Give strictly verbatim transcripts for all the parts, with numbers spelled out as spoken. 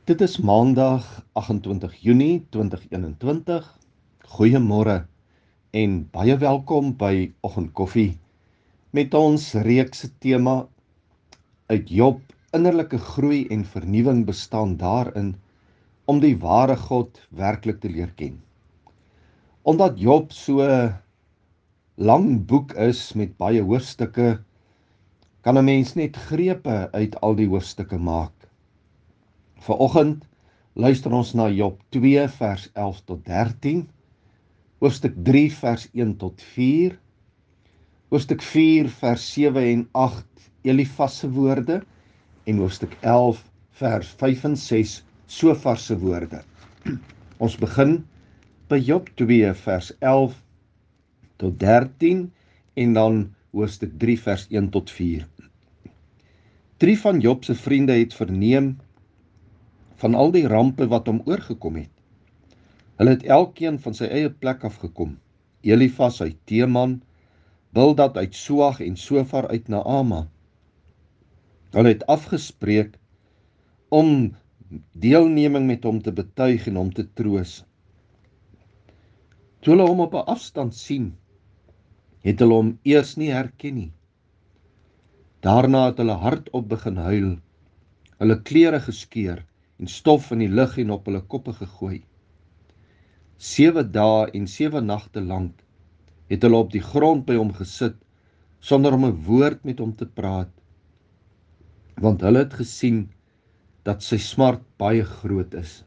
Dit is Maandag agt en twintig Junie twintig eenentwintig. Goeiemôre en baie welkom by Oggendkoffie met ons reeks se tema uit Job. Innerlike groei en vernuwing bestaan daarin om die ware God werklik te leer ken. Omdat Job so lang boek is met baie hoofstukke, kan 'n mens net grepe uit al die hoofstukke maak. Vanoggend luister ons na Job twee vers elf tot dertien, hoofstuk drie vers een tot vier, hoofstuk vier vers sewe en agt Elifas se woorde en hoofstuk elf vers vyf en ses Sofar se woorde. Ons begin by Job twee vers elf tot dertien en dan hoofstuk drie vers een tot vier. Drie van Job se vriende het verneem van al die rampe wat hom oorgekom het. Hulle het elkeen van sy eie plek afgekom. Elifas uit Teman, Bildad uit Soag en Sofar uit Naama. Hulle het afgespreek om deelneming met hom te betuig en hom te troos. Toe hulle hom op 'n afstand sien, het hulle hom eers nie herken nie. Daarna het hulle hardop begin huil, hulle klere geskeur en stof in die lug en op hulle koppe gegooi. Sewe dae en sewe nagte lank het hulle op die grond by hom gesit, sonder om 'n woord met hom te praat, want hulle het gesien dat sy smart baie groot is.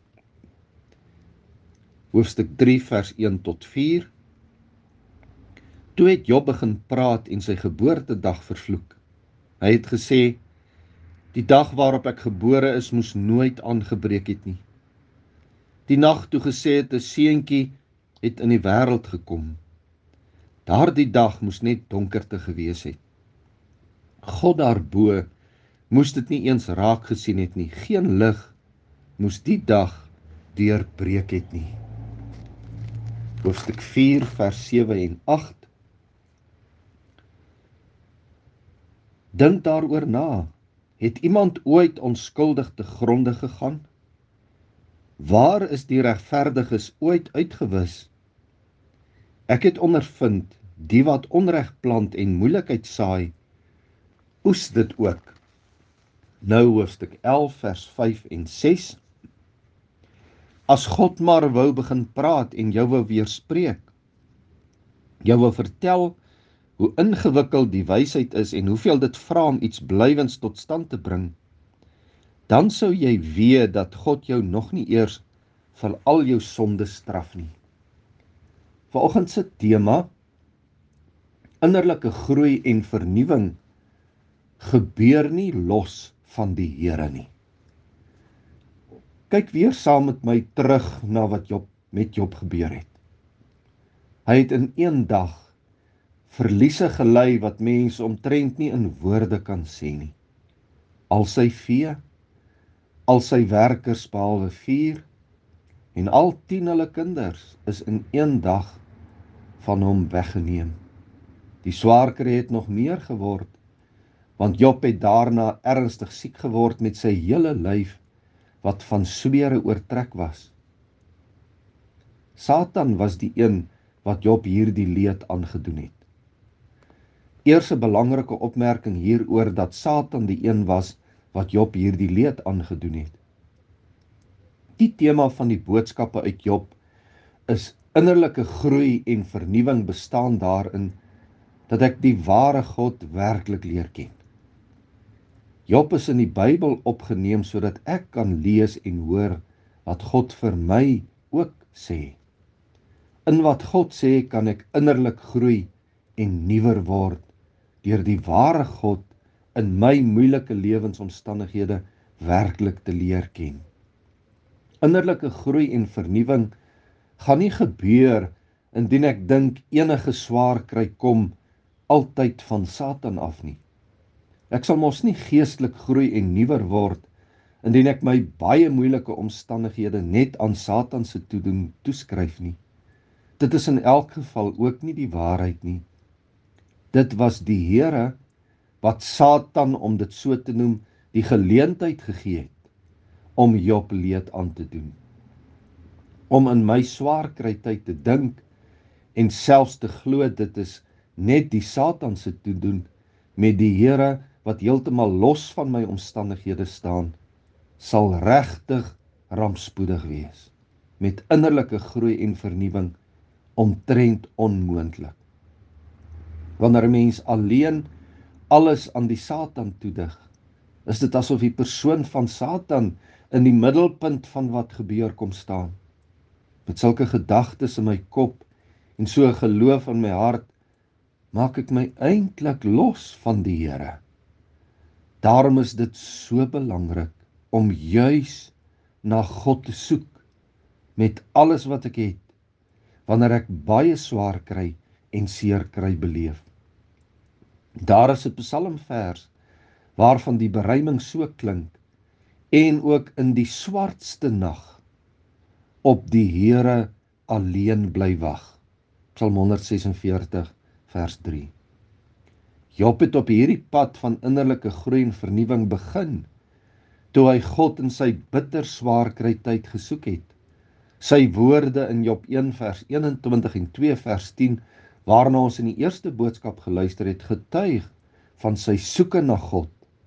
Hoofstuk drie vers een tot vier. Toe het Job begin praat en sy geboortedag vervloek. Hy het gesê, die dag waarop ek gebore is, moes nooit aangebreek het nie. Die nag toe gesê het, 'n seentjie het in die wêreld gekom. Daardie dag moes net donkerte gewees het. God daarbo moes dit nie eens raak gesien het nie. Geen lig moes die dag deurbreek het nie. Hoofstuk vier vers sewe en agt. Dink daaroor na. Het iemand ooit onskuldig te gronde gegaan? Waar is die regverdiges ooit uitgewis? Ek het ondervind, die wat onreg plant en moeilikheid saai, oes dit ook. Nou hoofstuk elf vers vyf en ses. As God maar wou begin praat en jou wou weerspreek, jou wou vertel hoe ingewikkeld die wysheid is en hoeveel dit vra om iets blywends tot stand te bring, dan sou jy weet dat God jou nog nie eers vir al jou sonde straf nie. Vanoggend se tema, innerlike groei en vernuwing, gebeur nie los van die Here nie. Kyk weer saam met my terug na wat Job met Job gebeur het. Hy het in een dag verliese gelei wat mense omtrent nie in woorde kan sê nie. Al sy vee, al sy werkers behalwe vier, en al tien hulle kinders is in een dag van hom weggeneem. Die swaarkry het nog meer geword, want Job het daarna ernstig siek geword met sy hele lyf, wat van smere oortrek was. Satan was die een wat Job hierdie leed aangedoen het. Eers 'n belangrike opmerking hieroor dat Satan die een was wat Job hierdie leed aangedoen het. Die tema van die boodskappe uit Job is innerlike groei en vernuwing bestaan daarin dat ek die ware God werklik leer ken. Job is in die Bybel opgeneem sodat ek kan lees en hoor wat God vir my ook sê. In wat God sê kan ek innerlik groei en nuwer word deur die ware God in my moeilike lewensomstandighede werklik te leer ken. Innerlike groei en vernuwing gaan nie gebeur indien ek dink enige swaar kry kom altyd van Satan af nie. Ek sal mos nie geestelik groei en nuwer word indien ek my baie moeilike omstandighede net aan Satan se toedoen toeskryf nie. Dit is in elk geval ook nie die waarheid nie. Dit was die Here wat Satan, om dit so te noem, die geleentheid gegee het om Job leed aan te doen. Om in my swaar kry tyd te dink en selfs te glo dit is net die Satan se toedoen met die Here wat heeltemal los van my omstandighede staan, sal regtig rampspoedig wees, met innerlike groei en vernuwing omtrent onmoontlik. Wanneer 'n mens alleen alles aan die Satan toedig, is dit asof die persoon van Satan in die middelpunt van wat gebeur kom staan. Met sulke gedagtes in my kop en so 'n geloof in my hart, maak ek my eintlik los van die Here. Daarom is dit so belangrik om juis na God te soek met alles wat ek het, wanneer ek baie swaar kry en seer kry beleef. Daar is 'n psalmvers waarvan die beruiming so klink, en ook in die swartste nag op die Here alleen bly wag. Psalm honderd ses en veertig vers drie. Job het op hierdie pad van innerlike groei en vernuwing begin, toe hy God in sy bitter swaar kry tyd gesoek het. Sy woorde in Job een vers eenentwintig en twee vers tien, waarna ons in die eerste boodskap geluister het, getuig van sy soeke na God.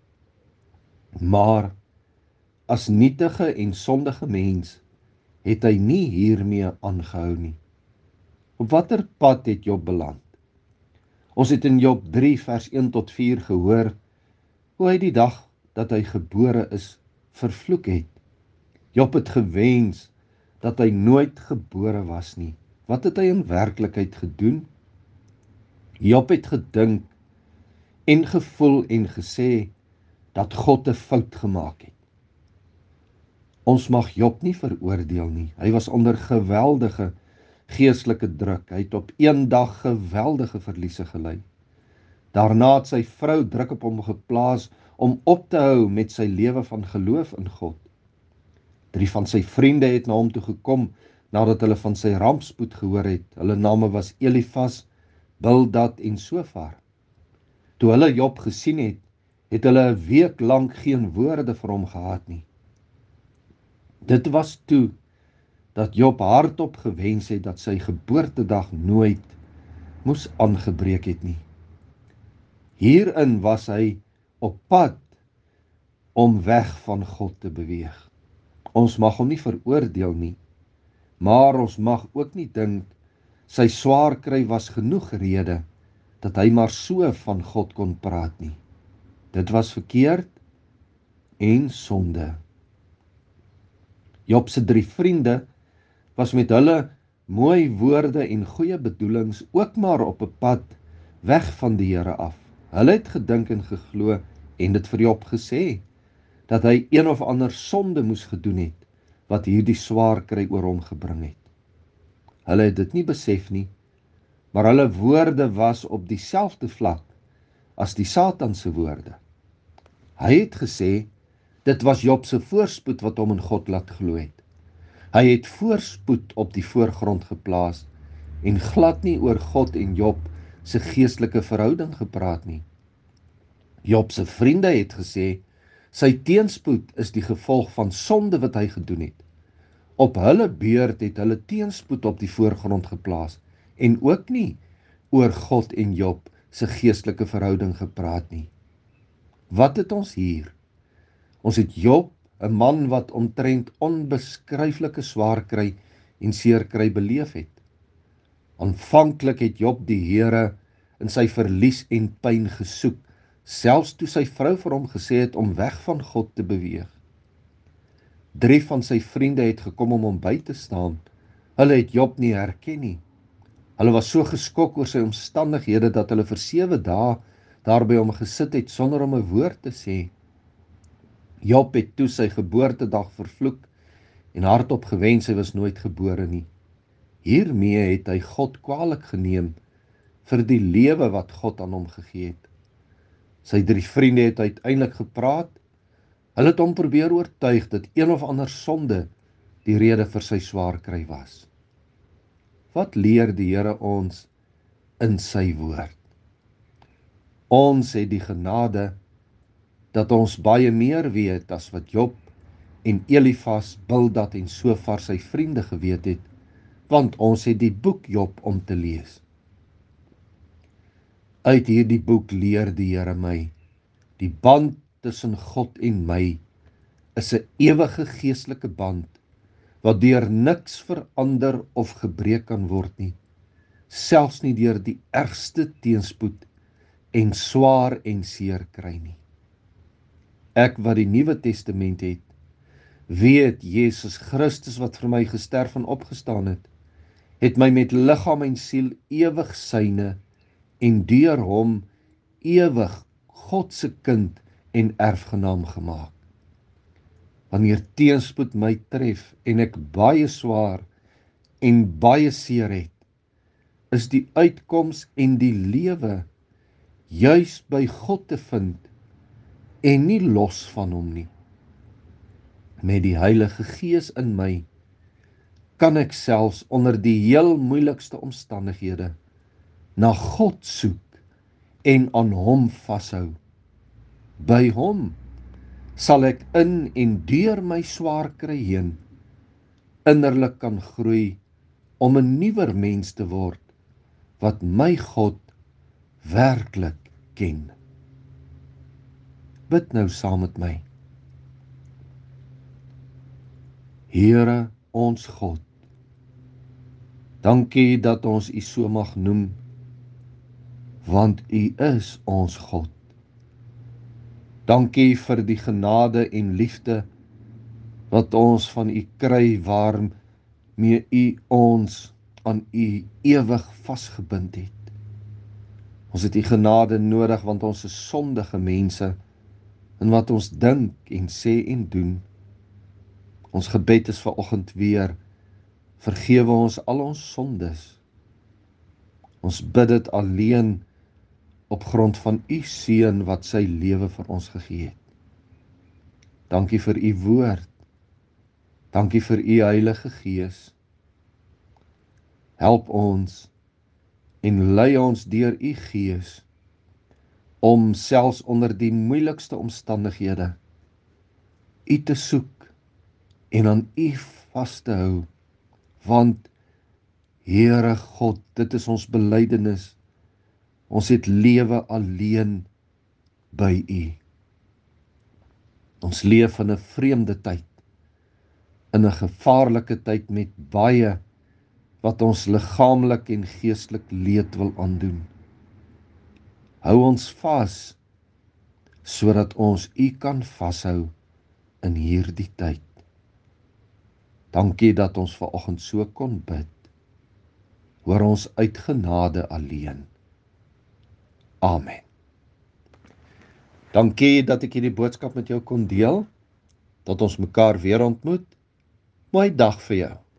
Maar as nietige en sondige mens het hy nie hiermee aangehou nie. Op watter pad het Job beland? Ons het in Job drie vers een tot vier gehoor hoe hy die dag dat hy gebore is vervloek het. Job het gewens dat hy nooit gebore was nie. Wat het hy in werklikheid gedoen? Job het gedink en gevoel en gesê dat God 'n fout gemaak het. Ons mag Job nie veroordeel nie. Hy was onder geweldige geestelike druk. Hy het op een dag geweldige verliese gely. Daarna het sy vrou druk op hom geplaas om op te hou met sy lewe van geloof in God. Drie van sy vriende het na hom toe gekom nadat hulle van sy rampspoed gehoor het. Hulle name was Elifas, Bildad en Sofar. Toe hulle Job gesien het, het hulle 'n week lank geen woorde vir hom gehad nie. Dit was toe dat Job hardop gewens het dat sy geboortedag nooit moes aangebreek het nie. Hierin was hy op pad om weg van God te beweeg. Ons mag hom nie veroordeel nie, maar ons mag ook nie dink sy swaar kry was genoeg rede dat hy maar so van God kon praat nie. Dit was verkeerd en sonde. Job se drie vriende was met hulle mooi woorde en goeie bedoelings ook maar op 'n pad weg van die Here af. Hulle het gedink en geglo en dit vir Job gesê dat hy een of ander sonde moes gedoen het wat hierdie swaar kry oor hom gebring het. Hulle het dit nie besef nie, maar hulle woorde was op dieselfde vlak as die Satan se woorde. Hy het gesê dit was Job se voorspoed wat hom in God laat glo het. Hy het voorspoed op die voorgrond geplaas en glad nie oor God en Job se geestelike verhouding gepraat nie. Job se vriende het gesê sy teenspoed is die gevolg van sonde wat hy gedoen het. Op hulle beurt het hulle teenspoed op die voorgrond geplaas en ook nie oor God en Job se geestelike verhouding gepraat nie. Wat het ons hier? Ons het Job, 'n man wat omtrent onbeskryflike swaar kry en seer kry beleef het. Aanvanklik het Job die Here in sy verlies en pyn gesoek, selfs toe sy vrou vir hom gesê het om weg van God te beweeg. Drie van sy vriende het gekom om hom by te staan. Hulle het Job nie herken nie. Hulle was so geskok oor sy omstandighede dat hulle vir sewe dae daar by hom gesit het sonder om 'n woord te sê. Job het toe sy geboortedag vervloek en hardop gewens hy was nooit gebore nie. Hiermee het hy God kwaadlik geneem vir die lewe wat God aan hom gegee het. Sy drie vriende het uiteindelik gepraat. Hulle het hom probeer oortuig dat een of ander sonde die rede vir sy swaar kry was. Wat leer die Here ons in sy woord? Ons het die genade dat ons baie meer weet as wat Job en Elifas, Bildad en Sofar sy vriende geweet het, want ons het die boek Job om te lees. Uit hierdie boek leer die Here my, die band tussen God en my is 'n ewige geestelike band, wat deur niks verander of gebreek kan word nie, selfs nie deur die ergste teenspoed en swaar en seer kry nie. Ek wat die Nuwe Testament het, weet Jesus Christus wat vir my gesterf en opgestaan het, het my met liggaam en siel ewig syne en deur hom ewig God se kind en erfgenaam gemaak. Wanneer teenspoed my tref en ek baie swaar en baie seer het, is die uitkoms en die lewe juis by God te vind en nie los van hom nie. Met die Heilige Gees in my kan ek selfs onder die heel moeilikste omstandighede na God soek en aan hom vashou. By hom sal ek in en deur my swaar kry heen innerlik kan groei om 'n nuwer mens te word wat my God werklik ken. Bid nou saam met my. Here ons God, dankie dat ons U so mag noem, want U is ons God. Dankie vir die genade en liefde wat ons van U kry, waarmee U ons aan U ewig vasgebind het. Ons het U genade nodig want ons is sondige mense in wat ons dink en sê en doen. Ons gebed is vanoggend weer, vergewe ons al ons sondes. Ons bid dit alleen op grond van U Seun wat sy lewe vir ons gegee het. Dankie vir U woord. Dankie vir U Heilige Gees. Help ons en lei ons deur U Gees om selfs onder die moeilikste omstandighede U te soek en aan U vas te hou, want Here God, dit is ons belydenis, ons het lewe alleen by U. Ons leef in 'n vreemde tyd, in 'n gevaarlike tyd met baie wat ons liggaamlik en geestelik leed wil aandoen. Hou ons vas, sodat ons U kan vashou in hierdie tyd. Dankie dat ons vanoggend so kon bid. Hoor ons uit genade alleen. Amen. Dankie dat ek hierdie boodskap met jou kon deel, dat ons mekaar weer ontmoet. Mooi dag vir jou.